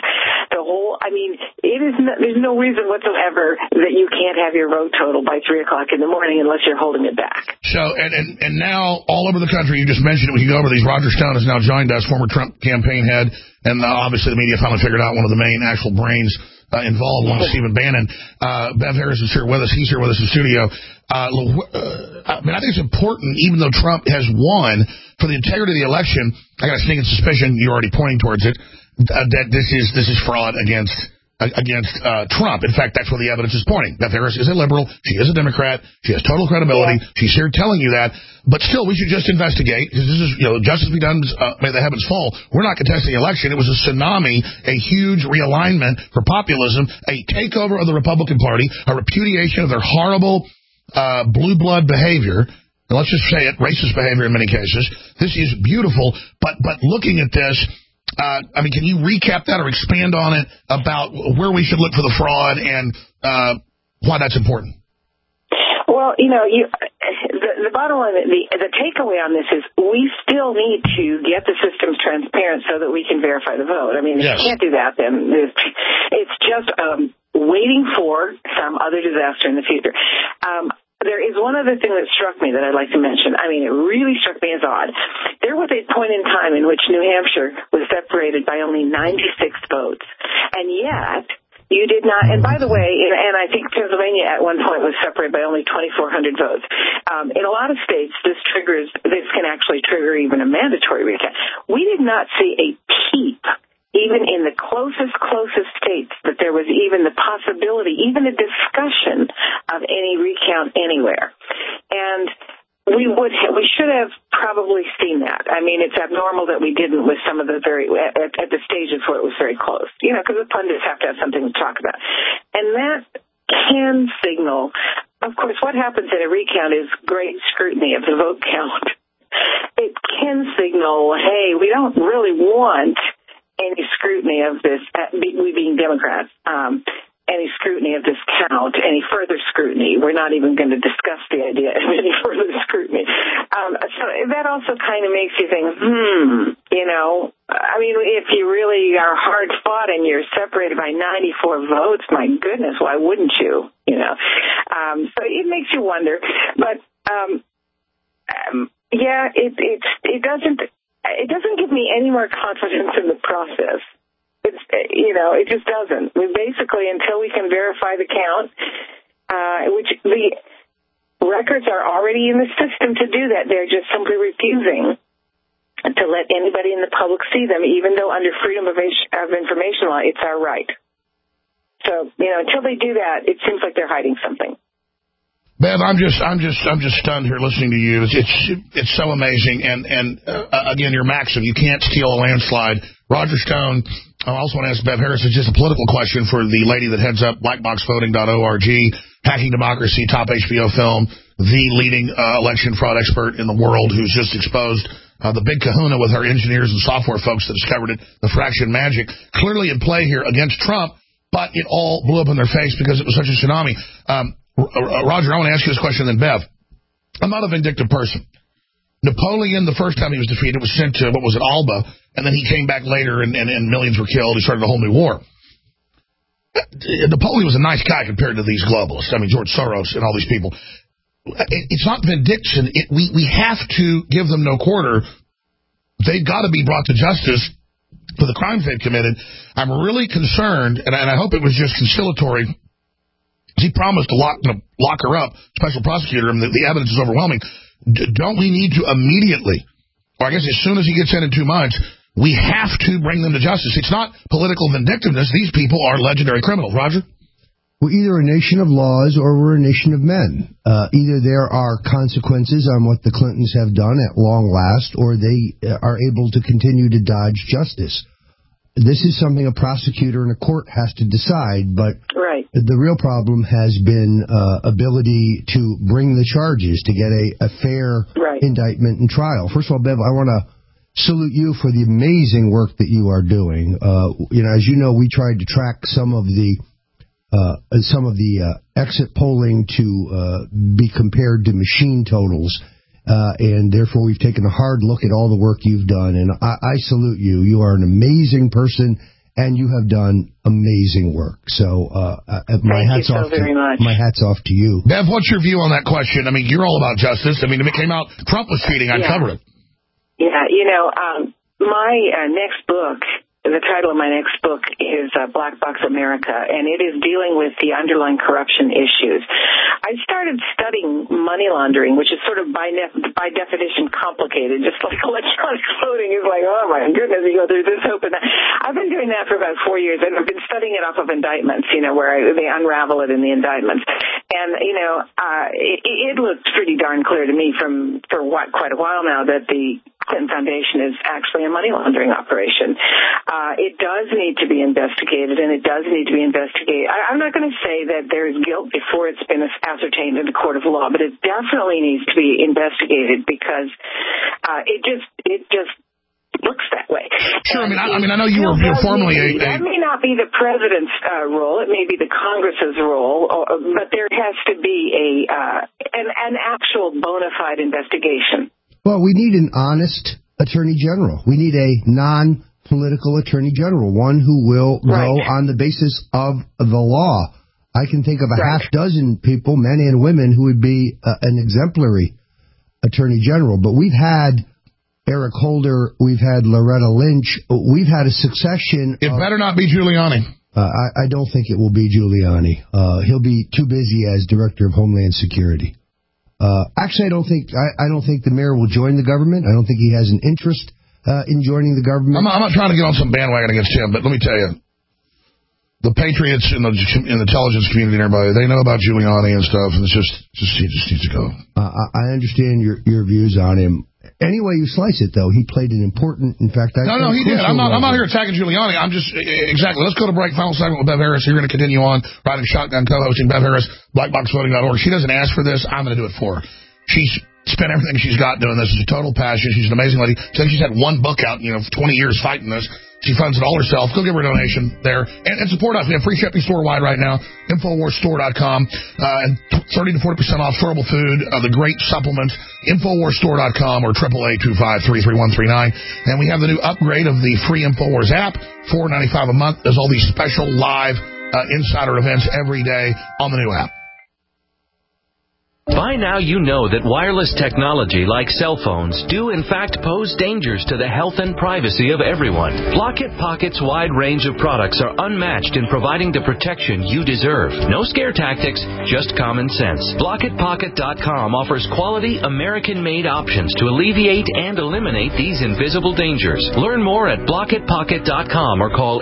There's no reason whatsoever that you can't have your vote total by 3 o'clock in the morning unless you're holding it back. So, and now all over the country, you just mentioned it, we can go over these. Roger Stone has now joined us, former Trump campaign head, and obviously the media finally figured out one of the main actual brains involved, one Stephen Bannon. Bev Harris is here with us. He's here with us in studio. I think it's important, even though Trump has won, for the integrity of the election, I got a sneaking suspicion, you're already pointing towards it, that this is fraud against against Trump. In fact, that's where the evidence is pointing. Beth Harris is a liberal. She is a Democrat. She has total credibility. Yeah. She's here telling you that. But still, we should just investigate, because this is, justice be done, may the heavens fall. We're not contesting the election. It was a tsunami, a huge realignment for populism, a takeover of the Republican Party, a repudiation of their horrible blue blood behavior. And let's just say it, racist behavior in many cases. This is beautiful, but looking at this, can you recap that or expand on it about where we should look for the fraud and why that's important? Well, the bottom line, the takeaway on this is we still need to get the systems transparent so that we can verify the vote. I mean, if you can't do that, then it's just waiting for some other disaster in the future. There is one other thing that struck me that I'd like to mention. I mean, it really struck me as odd. There was a point in time in which New Hampshire was separated by only 96 votes. And yet, you did not, and by the way, and I think Pennsylvania at one point was separated by only 2,400 votes. In a lot of states, this can actually trigger even a mandatory recount. We did not see a peep, even in the closest states, that there was even the possibility, even a discussion of any recount anywhere. And we should have probably seen that. I mean, it's abnormal that we didn't with some of the at the stages where it was very close, because the pundits have to have something to talk about. And that can signal, of course, what happens in a recount is great scrutiny of the vote count. It can signal, hey, we don't really want any scrutiny of this, we being Democrats, any scrutiny of this count, any further scrutiny. We're not even going to discuss the idea of any further scrutiny. So that also kind of makes you think, if you really are hard fought and you're separated by 94 votes, my goodness, why wouldn't you? So it makes you wonder. But, it doesn't give me any more confidence in the process. It just doesn't. We basically, until we can verify the count, which the records are already in the system to do that, they're just simply refusing to let anybody in the public see them, even though under Freedom of Information law, it's our right. So, until they do that, it seems like they're hiding something. Bev, I'm just stunned here listening to you. It's so amazing. And again, your maxim, you can't steal a landslide. Roger Stone, I also want to ask Bev Harris, it's just a political question for the lady that heads up blackboxvoting.org, Hacking Democracy, top HBO film, the leading election fraud expert in the world who's just exposed the big kahuna with her engineers and software folks that discovered it, the fraction magic, clearly in play here against Trump, but it all blew up in their face because it was such a tsunami. Roger, I want to ask you this question, then Bev. I'm not a vindictive person. Napoleon, the first time he was defeated, was sent to, Alba, and then he came back later and millions were killed. He started a whole new war. Napoleon was a nice guy compared to these globalists. I mean, George Soros and all these people. It's not vindication. We have to give them no quarter. They've got to be brought to justice for the crimes they've committed. I'm really concerned, and I hope it was just conciliatory. He promised to lock her up, special prosecutor, and the evidence is overwhelming. Don't we need to immediately, or I guess as soon as he gets in 2 months, we have to bring them to justice? It's not political vindictiveness. These people are legendary criminals. Roger? We're either a nation of laws or we're a nation of men. Either there are consequences on what the Clintons have done at long last, or they are able to continue to dodge justice. This is something a prosecutor and a court has to decide, but the real problem has been ability to bring the charges, to get a fair indictment and trial. First of all, Bev, I want to salute you for the amazing work that you are doing. As you know, we tried to track some of the exit polling to be compared to machine totals. And therefore, we've taken a hard look at all the work you've done, and I salute you. You are an amazing person, and you have done amazing work. So, my hat's off to you. Bev, what's your view on that question? I mean, you're all about justice. I mean, if it came out Trump was cheating, I'd cover it. Yeah, my next book the title of my next book is Black Box America, and it is dealing with the underlying corruption issues. I started studying money laundering, which is sort of by definition complicated, just like electronic voting is like, oh my goodness, you go through this, hope, and that. I've been doing that for about 4 years, and I've been studying it off of indictments, where they unravel it in the indictments. And, it looks pretty darn clear to me for quite a while now that the Clinton Foundation is actually a money laundering operation. It does need to be investigated, and it does need to be investigated. I'm not going to say that there is guilt before it's been ascertained in the court of law, but it definitely needs to be investigated because it just looks that way. Sure. I know you were formerly that may not be the president's role. It may be the Congress's role, but there has to be an actual bona fide investigation. Well, we need an honest attorney general. We need a non-political attorney general, one who will go on the basis of the law. I can think of a half dozen people, men and women, who would be an exemplary attorney general. But we've had Eric Holder, we've had Loretta Lynch, we've had a succession. It better not be Giuliani. I don't think it will be Giuliani. He'll be too busy as Director of Homeland Security. Actually, I don't think the mayor will join the government. I don't think he has an interest in joining the government. I'm not trying to get on some bandwagon against him, but let me tell you, the patriots in the intelligence community and everybody, they know about Giuliani and stuff, and he just needs to go. I understand your views on him. Any way you slice it, though, he played an important. In fact, he did. I'm not here attacking Giuliani. I'm just exactly. Let's go to break. Final segment with Bev Harris. You're going to continue on riding shotgun, co-hosting Bev Harris, BlackBoxVoting.org. She doesn't ask for this. I'm going to do it for her. She's spent everything she's got doing this. It's a total passion. She's an amazing lady. She's had one book out, 20 years fighting this. She funds it all herself. Go give her a donation there. And support us. We have free shipping store-wide right now. InfoWarsStore.com. And 30 to 40% off storable food, the great supplements. InfoWarsStore.com or 888-253-3139. And we have the new upgrade of the free InfoWars app. $4.95 a month. There's all these special live insider events every day on the new app. By now you know that wireless technology like cell phones do in fact pose dangers to the health and privacy of everyone. Blockit Pocket's wide range of products are unmatched in providing the protection you deserve. No scare tactics, just common sense. BlockitPocket.com offers quality American-made options to alleviate and eliminate these invisible dangers. Learn more at BlockitPocket.com or call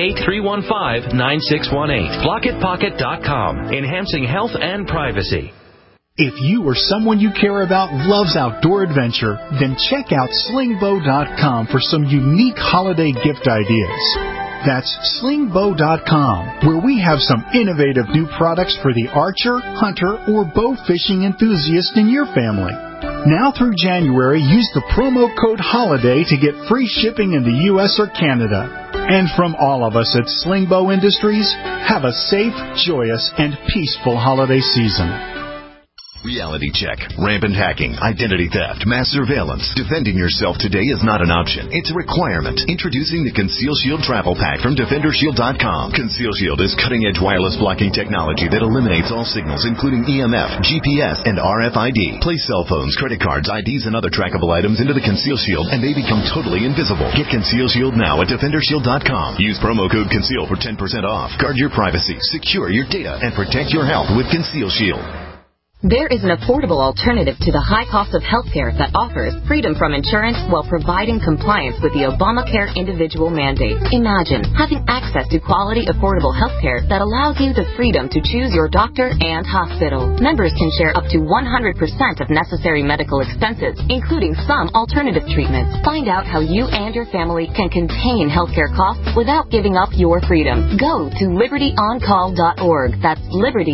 888-315-9618. BlockitPocket.com, enhancing health and privacy. If you or someone you care about loves outdoor adventure, then check out slingbow.com for some unique holiday gift ideas. That's slingbow.com, where we have some innovative new products for the archer, hunter, or bow fishing enthusiast in your family. Now through January, use the promo code HOLIDAY to get free shipping in the U.S. or Canada. And from all of us at Slingbow Industries, have a safe, joyous, and peaceful holiday season. Reality check, rampant hacking, identity theft, mass surveillance. Defending yourself today is not an option. It's a requirement. Introducing the Conceal Shield Travel Pack from DefenderShield.com. Conceal Shield is cutting-edge wireless blocking technology that eliminates all signals, including EMF, GPS, and RFID. Place cell phones, credit cards, IDs, and other trackable items into the Conceal Shield, and they become totally invisible. Get Conceal Shield now at DefenderShield.com. Use promo code CONCEAL for 10% off. Guard your privacy, secure your data, and protect your health with Conceal Shield. There is an affordable alternative to the high cost of healthcare that offers freedom from insurance while providing compliance with the Obamacare individual mandate. Imagine having access to quality, affordable healthcare that allows you the freedom to choose your doctor and hospital. Members can share up to 100% of necessary medical expenses, including some alternative treatments. Find out how you and your family can contain healthcare costs without giving up your freedom. Go to libertyoncall.org. That's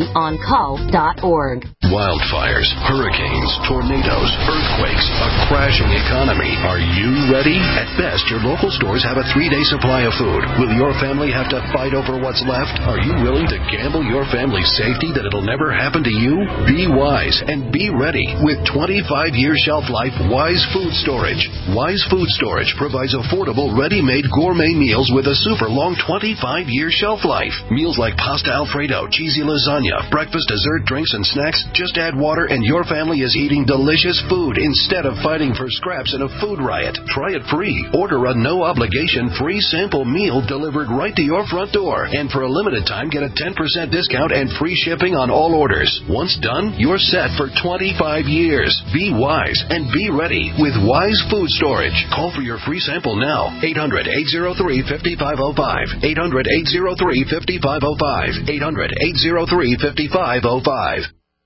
libertyoncall.org. Wildfires, hurricanes, tornadoes, earthquakes, a crashing economy. Are you ready? At best, your local stores have a 3-day supply of food. Will your family have to fight over what's left? Are you willing to gamble your family's safety that it'll never happen to you? Be wise and be ready with 25-year shelf life Wise Food Storage. Wise Food Storage provides affordable, ready-made gourmet meals with a super long 25-year shelf life. Meals like pasta Alfredo, cheesy lasagna, breakfast, dessert, drinks, and snacks, Just add water and your family is eating delicious food instead of fighting for scraps in a food riot. Try it free. Order a no-obligation free sample meal delivered right to your front door. And for a limited time, get a 10% discount and free shipping on all orders. Once done, you're set for 25 years. Be wise and be ready with Wise Food Storage. Call for your free sample now. 800-803-5505. 800-803-5505. 800-803-5505.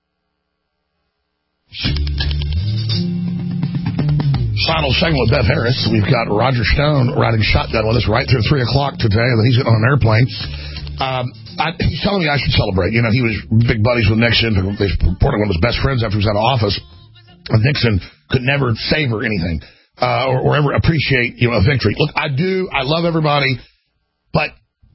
Final segment with Bev Harris. We've got Roger Stone riding shotgun with us right through 3 o'clock today. Then he's getting on an airplane. He's telling me I should celebrate. You know, he was big buddies with Nixon. They reported one of his best friends after he was out of office. And Nixon could never savor anything or ever appreciate, a victory. Look, I love everybody, but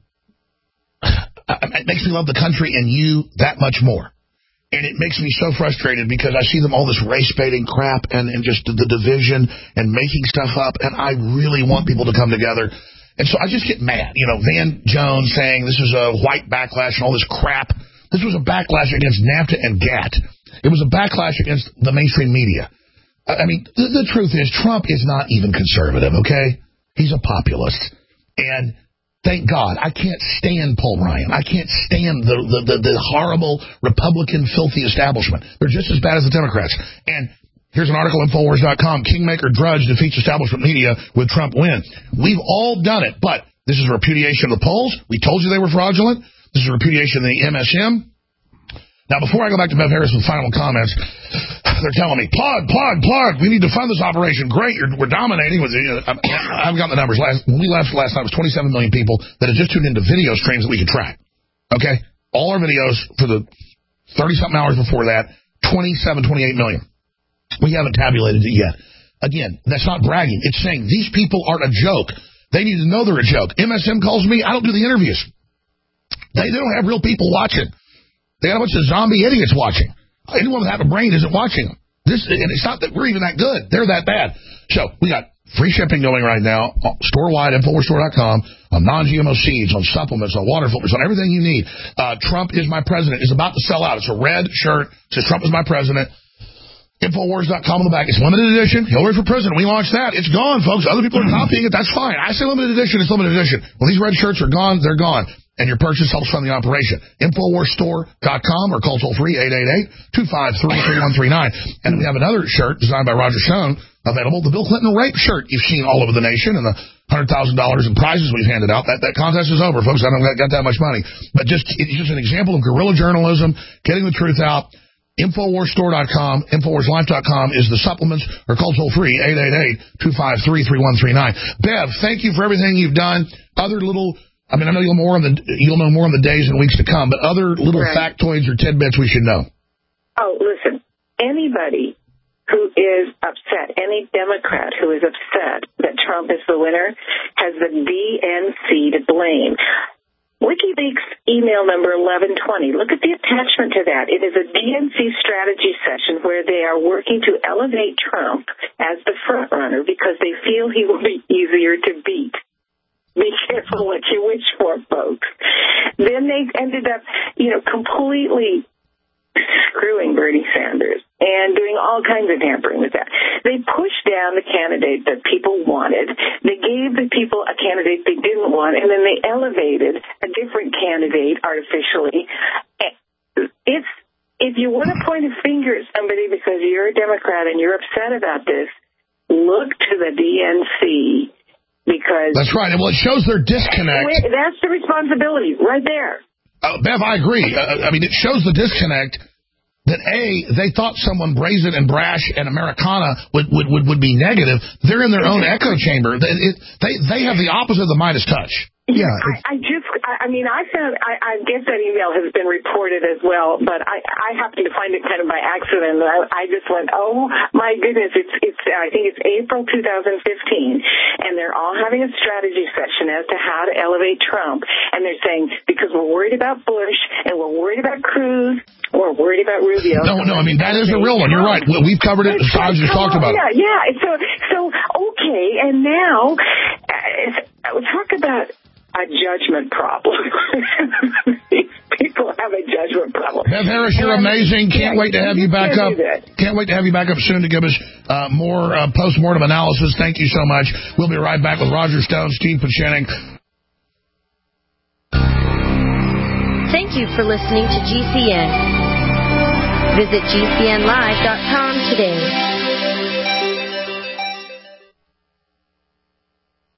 it makes me love the country and you that much more. And it makes me so frustrated because I see them all this race-baiting crap and just the division and making stuff up, and I really want people to come together. And so I just get mad. Van Jones saying this is a white backlash and all this crap. This was a backlash against NAFTA and GATT. It was a backlash against the mainstream media. I mean, the truth is Trump is not even conservative, okay? He's a populist. And thank God, I can't stand Paul Ryan. I can't stand the horrible Republican filthy establishment. They're just as bad as the Democrats. And here's an article, Infowars.com. Kingmaker Drudge defeats establishment media with Trump win. We've all done it, but this is a repudiation of the polls. We told you they were fraudulent. This is a repudiation of the MSM. Now, before I go back to Bev Harris with final comments, they're telling me, plug. We need to fund this operation. Great, we're dominating. I've got the numbers. When we left last night, it was 27 million people that had just tuned into video streams that we could track. Okay? All our videos for the 30-something hours before that, 28 million. We haven't tabulated it yet. Again, that's not bragging. It's saying these people aren't a joke. They need to know they're a joke. MSM calls me. I don't do the interviews. They don't have real people watching. They got a bunch of zombie idiots watching. Anyone with half a brain isn't watching them. And it's not that we're even that good. They're that bad. So we got free shipping going right now, store-wide, InfoWarsStore.com, on non-GMO seeds, on supplements, on water filters, on everything you need. Trump is my president is about to sell out. It's a red shirt. It says Trump is my president. Infowars.com on the back. It's limited edition. Hillary for president. We launched that. It's gone, folks. Other people are copying it. That's fine. I say limited edition. It's limited edition. When these red shirts are gone, they're gone. And your purchase helps fund the operation. InfoWarsStore.com or call toll-free 888-253-3139. And we have another shirt designed by Roger Stone available, the Bill Clinton rape shirt you've seen all over the nation and the $100,000 in prizes we've handed out. That contest is over, folks. I don't got that much money. But it's just an example of guerrilla journalism, getting the truth out. InfoWarsStore.com, InfoWarsLife.com is the supplements, or call toll-free 888-253-3139. Bev, thank you for everything you've done. Other little... I know you'll know more in the days and weeks to come, but other little factoids or tidbits we should know. Oh, listen, anybody who is upset, any Democrat who is upset that Trump is the winner has the DNC to blame. WikiLeaks email number 1120. Look at the attachment to that. It is a DNC strategy session where they are working to elevate Trump as the front runner because they feel he will be easier to beat. Be careful what you wish for, folks. Then they ended up, completely screwing Bernie Sanders and doing all kinds of tampering with that. They pushed down the candidate that people wanted. They gave the people a candidate they didn't want, and then they elevated a different candidate artificially. If you want to point a finger at somebody because you're a Democrat and you're upset about this, look to the DNC. Because that's right. Well, it shows their disconnect. That's the responsibility right there. Bev, I agree. It shows the disconnect that, A, they thought someone brazen and brash and Americana would be negative. They're in their own echo chamber. They have the opposite of the Midas touch. Yeah, I guess that email has been reported as well, but I happened to find it kind of by accident. I just went, oh my goodness, I think it's April 2015, and they're all having a strategy session as to how to elevate Trump, and they're saying because we're worried about Bush and we're worried about Cruz, we're worried about Rubio. No, that is a real one. You're right. We've covered it. I've just talked about it. Yeah. So okay, and now talk about a judgment problem. These people have a judgment problem. Bev Harris, you're amazing. Can't wait to have you back up. Can't wait to have you back up soon to give us more post-mortem analysis. Thank you so much. We'll be right back with Roger Stone, Steve Pachenik. Thank you for listening to GCN. Visit GCNlive.com today.